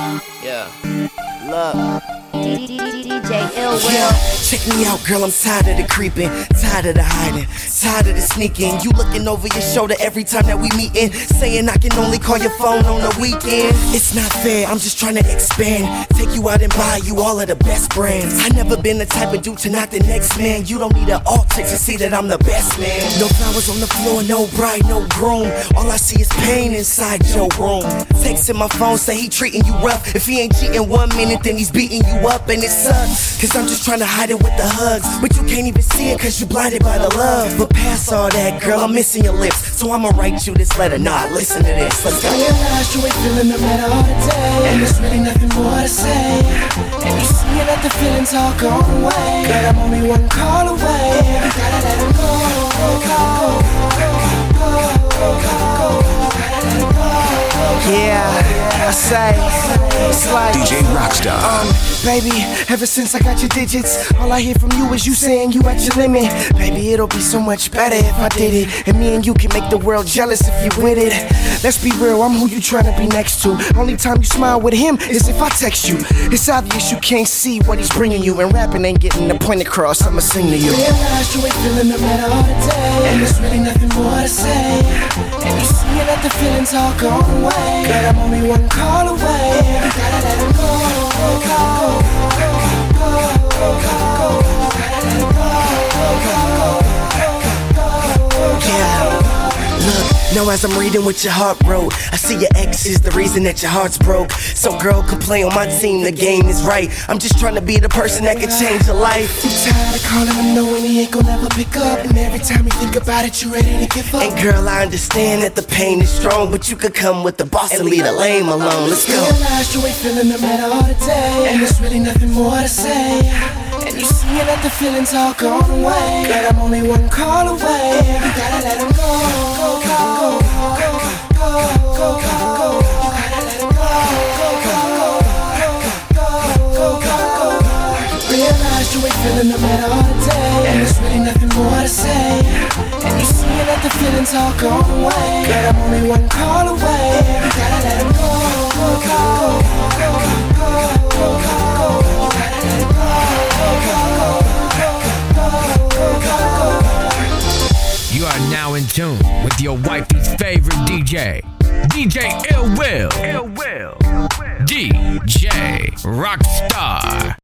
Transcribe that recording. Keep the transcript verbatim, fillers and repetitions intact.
Yeah. Look. D J Ill Will. Yeah, check me out, girl, I'm tired of the creeping, tired of the hiding, tired of the sneaking. You looking over your shoulder every time that we meetin', saying I can only call your phone on the weekend. It's not fair, I'm just trying to expand, take you out and buy you all of the best brands. I never been the type of dude to knock the next man. You don't need an alt check to see that I'm the best man. No flowers on the floor, no bride, no groom. All I see is pain inside your room. Texting my phone, say he treating you rough. If he ain't cheating one minute, then he's beating you up, and it sucks, cause I'm just trying to hide it with the hugs, but you can't even see it cause you blinded by the love. But past all that, girl, I'm missing your lips, so I'ma write you this letter. Nah, listen to this, let's go. I realize you ain't feeling the matter all the day, and there's really nothing more to say. And you see that the feelings all gone away, but I'm only one call away. You gotta let him go, go, go, go, go, go, go, go. Yeah, I say, it's like D J Rockstar. Um, baby, ever since I got your digits, all I hear from you is you saying you at your limit. Baby, it'll be so much better if I did it, and me and you can make the world jealous if you with it. Let's be real, I'm who you tryna be next to. Only time you smile with him is if I text you. It's obvious you can't see what he's bringing you, and rapping ain't getting the point across. I'ma sing to you. Realize you ain't feeling the matter all the day, and there's really nothing more to say. And you see that the feelings all gone away, but I'm only one call away. You gotta let him go, go, go, go, go, go, go, go, go, go, Yeah. Look, now as I'm reading what your heart wrote, I see your ex is the reason that your heart's broke. So girl, could play on my team, the game is right. I'm just trying to be the person that can change your life. I'm tired of calling him knowing he ain't gon' ever pick up, and every time you think about it, you ready to give up. And girl, I understand that the pain is strong, but you could come with the boss and leave the lame alone. Let's go. Realize you ain't feeling the matter all the day, and there's really nothing more to say. And you see that the feelings all gone away, but I'm only one call away. You gotta let him go, go, go, go, go, go, go, go, go. You gotta let him go, go, go, go, go, go, go. Realize you ain't feeling the matter all the day, and there's really nothing more to say. And you see that the feelings all gone away, but I'm only one call away. You gotta let him go, go, go, go, go, go, go, go. You are now in tune with your wifey's favorite D J, D J Ill Will, Ill Will, D J Rockstar.